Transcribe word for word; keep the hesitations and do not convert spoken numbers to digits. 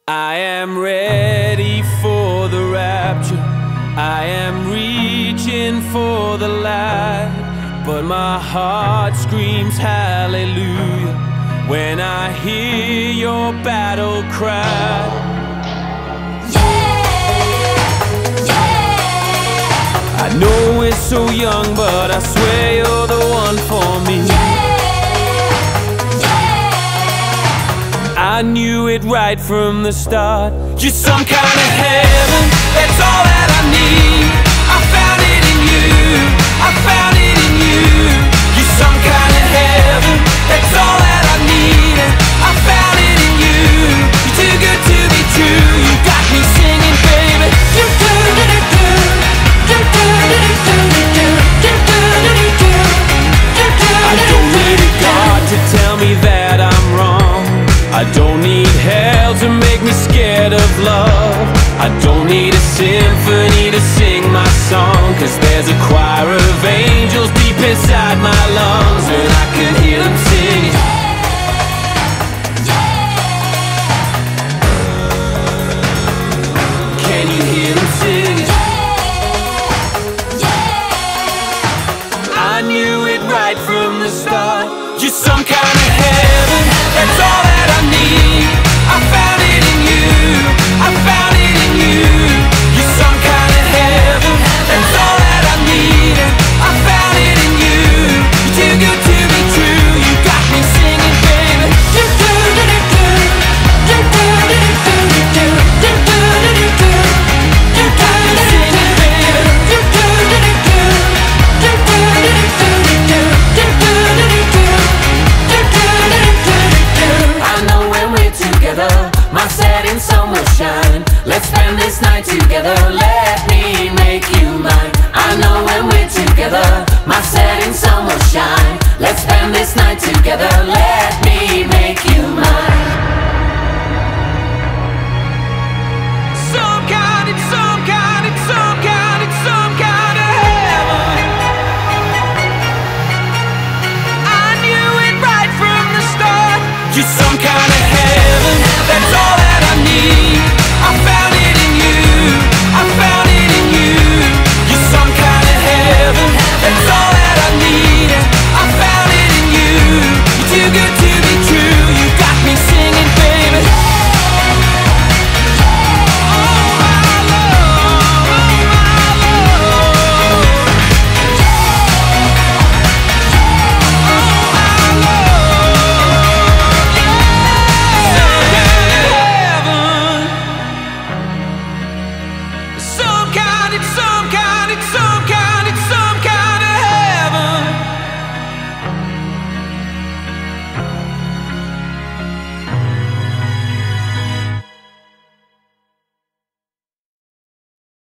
I am ready for the rapture. I am reaching for the light, but my heart screams hallelujah when I hear your battle cry. Yeah, yeah. I know we're so young, but I swear you're the one for me. Yeah, I knew it right from the start. You're some kind of heaven, that's all that I need. I found it in you, I found it in you. You're some kind of heaven, that's all that I need. I found it in you, you're too good to be true. You got me singing, baby. You do, do, do, do. You do, do, do, do, do. You do, do, do, do. You do, do, do, do. I don't need a God to tell me that I'm wrong. I don't need hell to make me scared of love. I don't need a symphony to sing my song, 'cause there's a choir of angels deep inside my lungs, and I can hear them singing. Can you hear them singing? I knew it right from the start. You're some kind of heaven, that's all that I need. I found it in you, I found it in you. You're some kind of heaven, that's all that I need. I found it in you, you're too good to be true. You got me singing, baby. You do, do, do, do. You do, do, do, do, do. You do, do, do, do. You got me singing, baby. You do, do, do, do. You do, do, do, do. You do, do, do, do. My setting sun will shine. Let's spend this night together. Let me make you mine. I know when we're together, my setting sun will shine. Let's spend this night together. Let me make you mine.